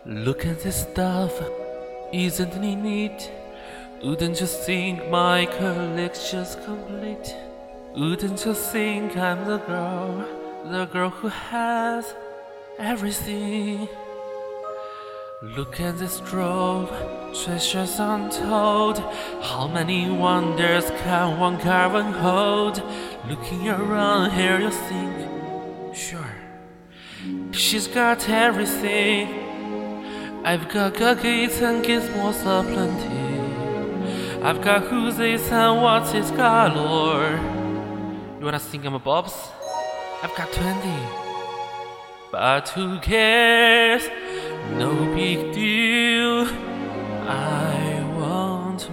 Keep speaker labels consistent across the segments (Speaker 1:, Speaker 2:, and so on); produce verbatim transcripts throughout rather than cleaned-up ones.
Speaker 1: Look at this stuff, isn't it neat? Wouldn't you think my collection's complete? Wouldn't you think I'm the girl, the girl who has everything? Look at this trove, treasures untold. How many wonders can one caravan hold? Looking around here you think, sure, she's got everything. I've got cookies and gizmos aplenty. I've got who's and what's his galore. You wanna sing I'm a bobs? I've got twenty. But who cares? No big deal. I want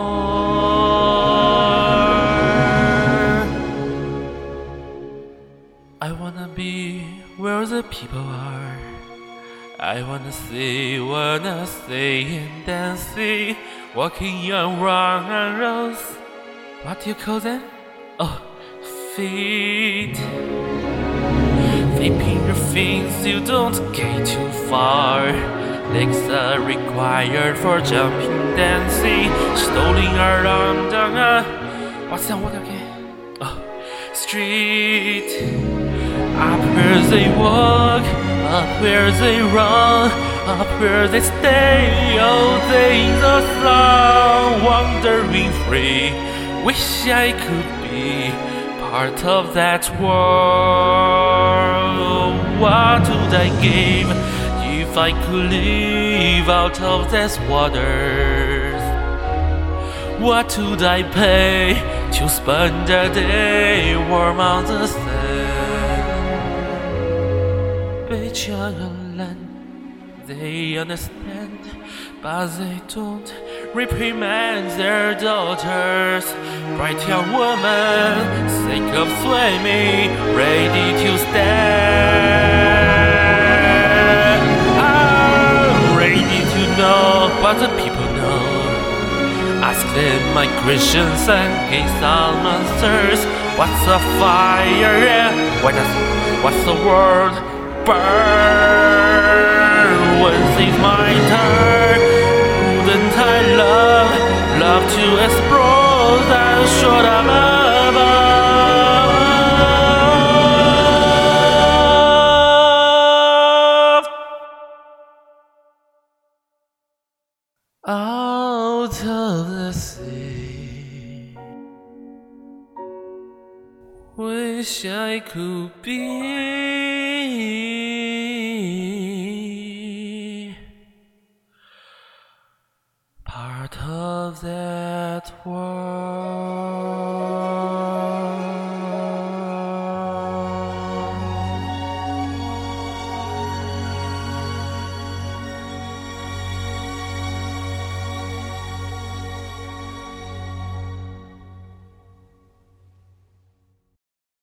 Speaker 1: more. I wanna be where the people are. I wanna see, wanna stay and dancing, walking around on roads. What do you call them? Oh, feet. Flipping your things, you don't get too far. Legs are required for jumping, dancing, strolling around on a what's that word again? Oh, street. Up where they walk, up where they run, up where they stay all day in the sun, wandering free. Wish I could be part of that world. What would I give if I could live out of these waters? What would I pay to spend a day warm on the sand? Land, they understand, but they don't reprimand their daughters. Bright young woman, sick of swimming, ready to stand. I'm ready to know what the people know. Ask them, my Christians and gay monsters, what's a fire? Yeah, what does, what's the world? Burn when it's my turn. Wouldn't I love, love to explore that shore above? Out of the sea, wish I could be part of that world.